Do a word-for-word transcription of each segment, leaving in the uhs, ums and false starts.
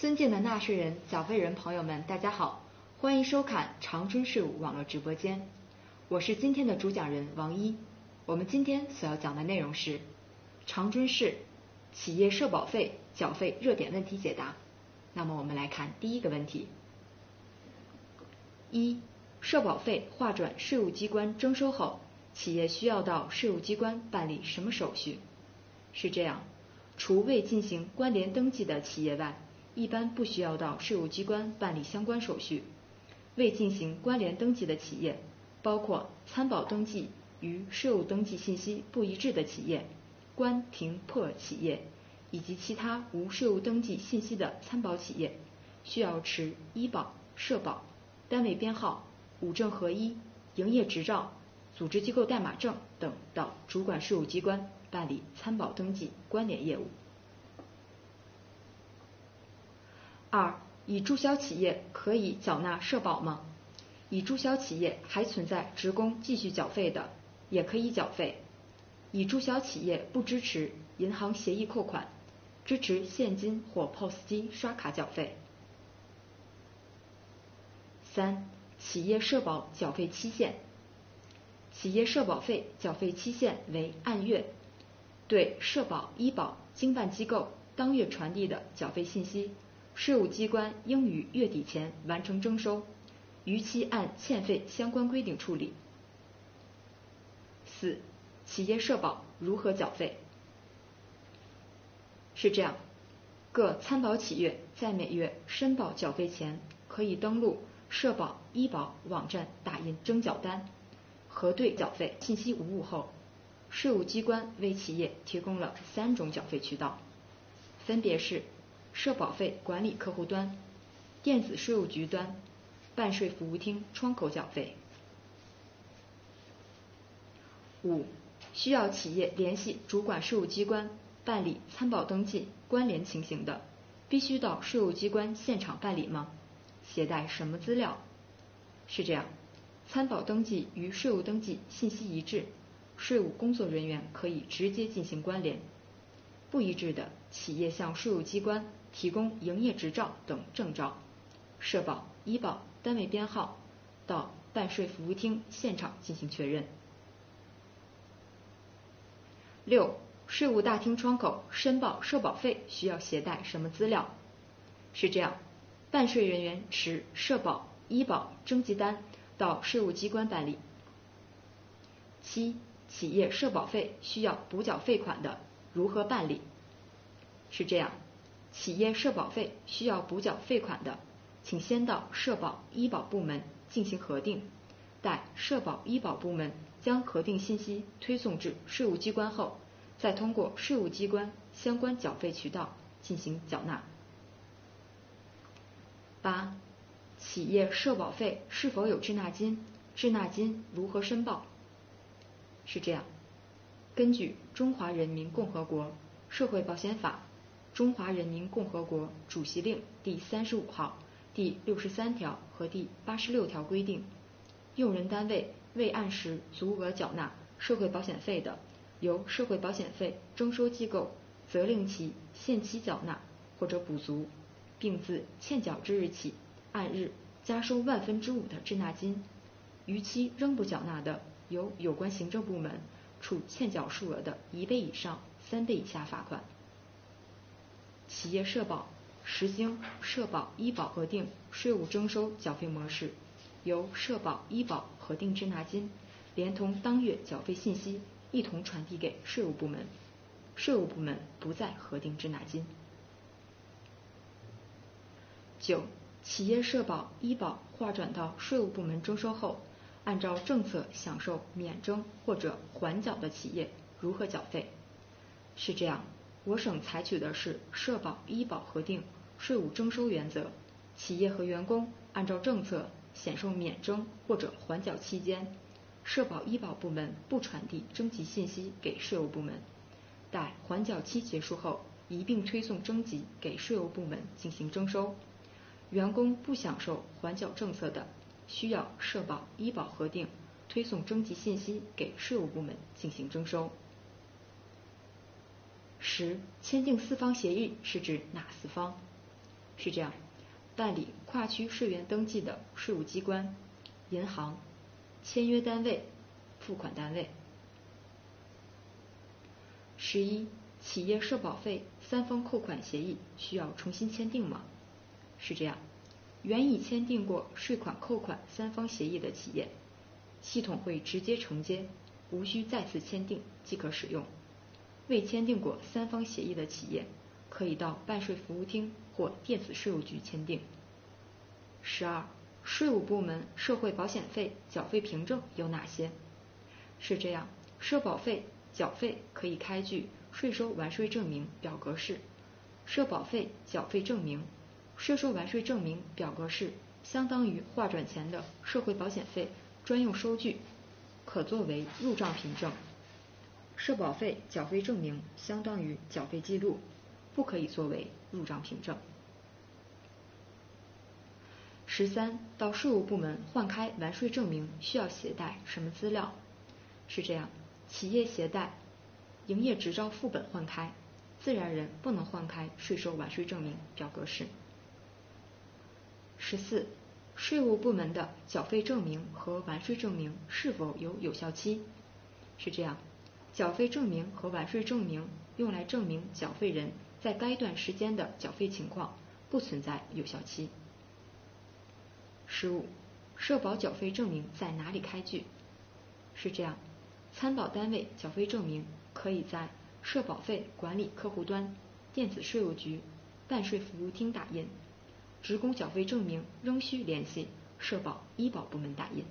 尊敬的纳税人、缴费人朋友们，大家好，欢迎收看长春税务网络直播间，我是今天的主讲人王一。我们今天所要讲的内容是长春市企业社保费缴费热点问题解答。那么我们来看第一个问题：一、社保费划转税务机关征收后，企业需要到税务机关办理什么手续？是这样，除未进行关联登记的企业外，一般不需要到税务机关办理相关手续。未进行关联登记的企业，包括参保登记与税务登记信息不一致的企业、关停破企业以及其他无税务登记信息的参保企业，需要持医保、社保、单位编号、五证合一、营业执照、组织机构代码证等到主管税务机关办理参保登记关联业务。二、已注销企业可以缴纳社保吗？已注销企业还存在职工继续缴费的，也可以缴费。已注销企业不支持银行协议扣款，支持现金或 P O S 机刷卡缴费。三、企业社保缴费期限。企业社保费缴费期限为按月，对社保、医保经办机构当月传递的缴费信息，税务机关应于月底前完成征收，逾期按欠费相关规定处理。四、企业社保如何缴费？是这样，各参保企业在每月申报缴费前，可以登录社保、医保网站打印征缴单，核对缴费信息无误后，税务机关为企业提供了三种缴费渠道，分别是社保费管理客户端、电子税务局端、办税服务厅窗口缴费。五、需要企业联系主管税务机关办理参保登记关联情形的，必须到税务机关现场办理吗？携带什么资料？是这样，参保登记与税务登记信息一致，税务工作人员可以直接进行关联。不一致的，企业向税务机关提供营业执照等证照、社保、医保单位编号，到办税服务厅现场进行确认。六、税务大厅窗口申报社保费需要携带什么资料？是这样，办税人员持社保、医保征集单到税务机关办理。七、企业社保费需要补缴费款的，如何办理？是这样，企业社保费需要补缴费款的，请先到社保、医保部门进行核定，待社保、医保部门将核定信息推送至税务机关后，再通过税务机关相关缴费渠道进行缴纳。八、企业社保费是否有滞纳金？滞纳金如何申报？是这样，根据《中华人民共和国社会保险法》《中华人民共和国主席令》第三十五号、第六十三条和第八十六条规定，用人单位未按时足额缴纳社会保险费的，由社会保险费征收机构责令其限期缴纳或者补足，并自欠缴之日起按日加收万分之五的滞纳金，逾期仍不缴纳的，由有关行政部门处欠缴数额的一倍以上三倍以下罚款。企业社保实行社保、医保核定税务征收缴费模式，由社保、医保核定滞纳金，连同当月缴费信息一同传递给税务部门，税务部门不再核定滞纳金。九、企业社保、医保划转到税务部门征收后，按照政策享受免征或者缓缴的企业如何缴费？是这样，我省采取的是社保、医保核定税务征收原则，企业和员工按照政策享受免征或者缓缴期间，社保、医保部门不传递征集信息给税务部门，待缓缴期结束后，一并推送征集给税务部门进行征收。员工不享受缓缴政策的，需要社保、医保核定，推送征集信息给税务部门进行征收。十、签订四方协议是指哪四方？ 是这样，办理跨区税源登记的税务机关、银行、签约单位、付款单位。十一、企业社保费三方扣款协议需要重新签订吗？是这样，原已签订过税款扣款三方协议的企业，系统会直接承接，无需再次签订即可使用。未签订过三方协议的企业，可以到办税服务厅或电子税务局签订。十二、税务部门社会保险费缴费凭证有哪些？是这样，社保费缴费可以开具税收完税证明表格式、社保费缴费证明。税收完税证明表格式相当于划转前的社会保险费专用收据，可作为入账凭证。社保费缴费证明相当于缴费记录，不可以作为入账凭证。十三、到税务部门换开完税证明需要携带什么资料？是这样，企业携带营业执照副本换开，自然人不能换开税收完税证明表格式。十四、税务部门的缴费证明和完税证明是否有有效期？是这样，缴费证明和完税证明用来证明缴费人在该段时间的缴费情况，不存在有效期。十五、社保缴费证明在哪里开具？是这样，参保单位缴费证明可以在社保费管理客户端、电子税务局、办税服务厅打印，职工缴费证明仍需联系社保医保部门打印。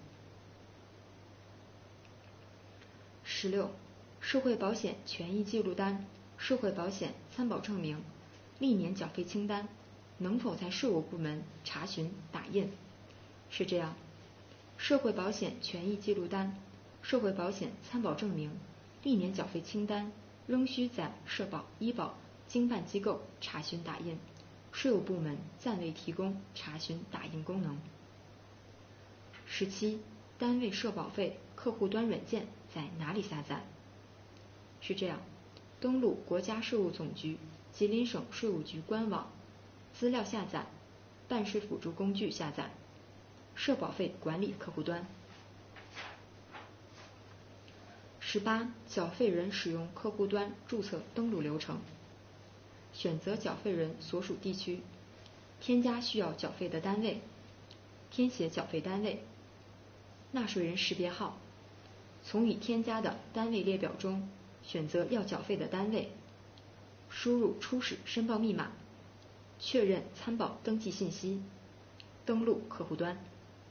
十六、社会保险权益记录单、社会保险参保证明、历年缴费清单能否在税务部门查询打印？是这样，社会保险权益记录单、社会保险参保证明、历年缴费清单仍需在社保医保经办机构查询打印，税务部门暂未提供查询打印功能。十七、单位社保费客户端软件在哪里下载？是这样，登录国家税务总局吉林省税务局官网，资料下载、办税辅助工具下载、社保费管理客户端。十八、缴费人使用客户端注册登录流程。选择缴费人所属地区，添加需要缴费的单位，填写缴费单位，纳税人识别号，从已添加的单位列表中选择要缴费的单位，输入初始申报密码，确认参保登记信息，登录客户端。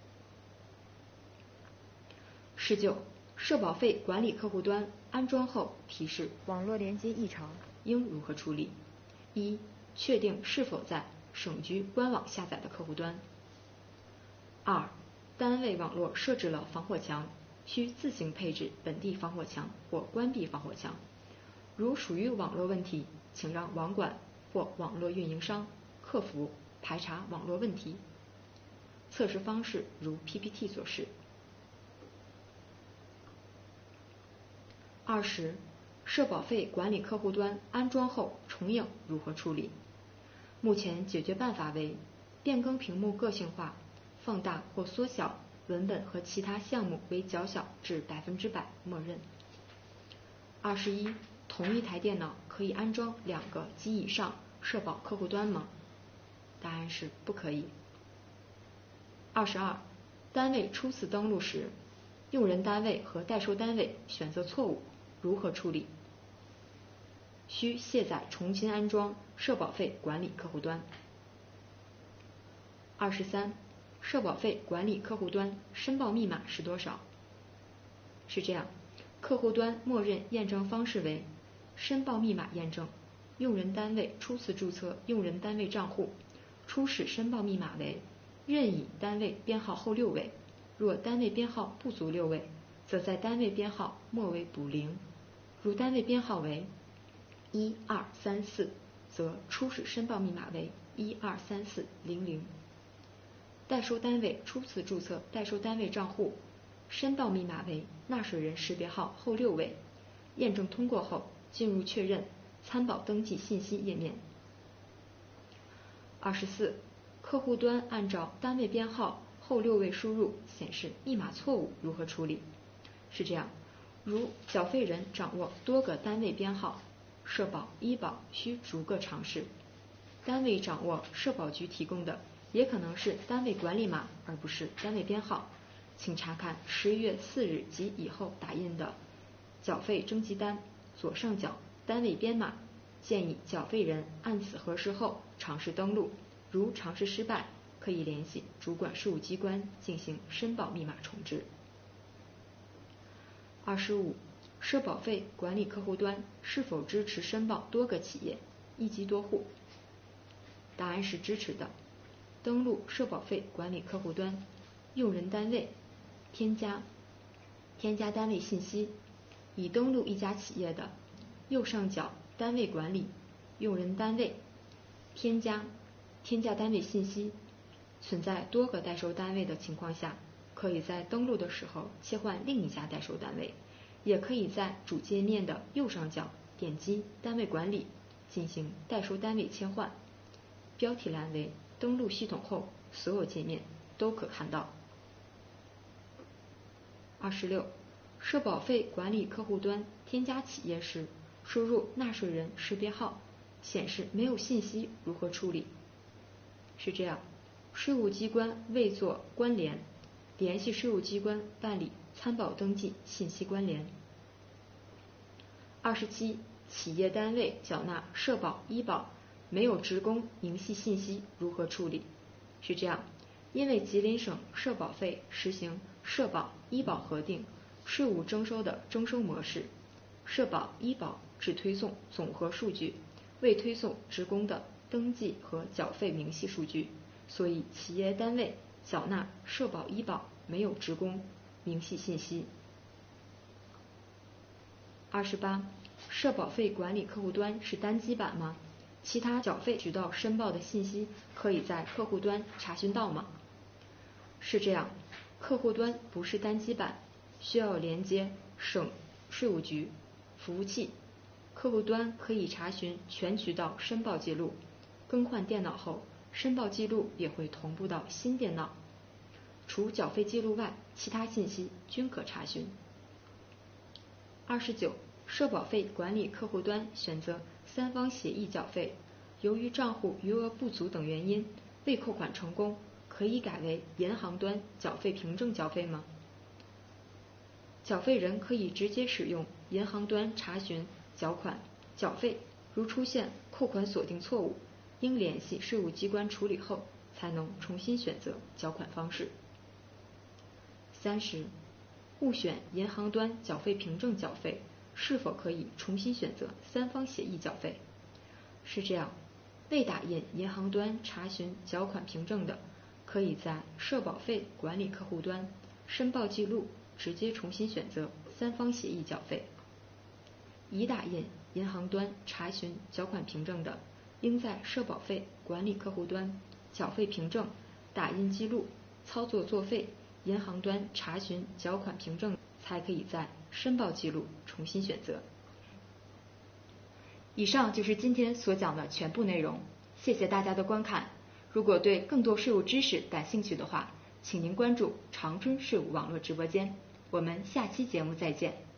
十九、社保费管理客户端安装后提示网络连接异常，应如何处理？一、确定是否在省局官网下载的客户端。二、单位网络设置了防火墙，需自行配置本地防火墙或关闭防火墙。如属于网络问题，请让网管或网络运营商、客服排查网络问题。测试方式如 P P T 所示。二十、社保费管理客户端安装后重影如何处理？目前解决办法为变更屏幕个性化，放大或缩小文本和其他项目为较小至百分之百默认。二十一、同一台电脑可以安装两个及以上社保客户端吗？答案是不可以。二十二、单位初次登录时，用人单位和代收单位选择错误，如何处理？需卸载重新安装社保费管理客户端。二十三、社保费管理客户端申报密码是多少？是这样，客户端默认验证方式为申报密码验证，用人单位初次注册用人单位账户，初始申报密码为任意单位编号后六位，若单位编号不足六位，则在单位编号末尾补零，如单位编号为一二三四，则初始申报密码为一二三四零零。代收单位初次注册代收单位账户，申报密码为纳税人识别号后六位，验证通过后进入确认参保登记信息页面。 二十四，客户端按照单位编号后六位输入显示密码错误，如何处理？是这样，如缴费人掌握多个单位编号，社保、医保需逐个尝试。单位掌握社保局提供的也可能是单位管理码，而不是单位编号，请查看十一月四日及以后打印的缴费征集单左上角单位编码，建议缴费人按此核实后尝试登录，如尝试失败，可以联系主管事务机关进行申报密码重置。二十五，社保费管理客户端是否支持申报多个企业、一机多户？答案是支持的。登录社保费管理客户端，用人单位，添加添加单位信息，已登录一家企业的，右上角单位管理，用人单位，添加添加单位信息。存在多个代收单位的情况下，可以在登录的时候切换另一家代收单位，也可以在主界面的右上角点击单位管理进行代收单位切换，标题栏为登录系统后所有界面都可看到。二十六，社保费管理客户端添加企业时，输入纳税人识别号，显示没有信息，如何处理？是这样，税务机关未做关联，联系税务机关办理参保登记信息关联。二十七，企业单位缴纳社保、医保没有职工明细信息，如何处理？是这样，因为吉林省社保费实行社保、医保核定税务征收的征收模式，社保、医保只推送总和数据，未推送职工的登记和缴费明细数据，所以企业单位缴纳社保、医保没有职工明细信息。二十八，社保费管理客户端是单机版吗？其他缴费渠道申报的信息可以在客户端查询到吗？是这样，客户端不是单机版，需要连接省税务局服务器。客户端可以查询全渠道申报记录，更换电脑后，申报记录也会同步到新电脑。除缴费记录外，其他信息均可查询。二十九，社保费管理客户端选择三方协议缴费，由于账户余额不足等原因未扣款成功，可以改为银行端缴费凭证缴费吗？缴费人可以直接使用银行端查询缴款缴费，如出现扣款锁定错误，应联系税务机关处理后才能重新选择缴款方式。三十，误选银行端缴费凭证缴费，是否可以重新选择三方协议缴费？是这样，未打印银行端查询缴款凭证的，可以在社保费管理客户端申报记录直接重新选择三方协议缴费。已打印银行端查询缴款凭证的，应在社保费管理客户端缴费凭证打印记录操作作废银行端查询缴款凭证，才可以在申报记录重新选择。以上就是今天所讲的全部内容，谢谢大家的观看。如果对更多税务知识感兴趣的话，请您关注长春税务网络直播间。我们下期节目再见。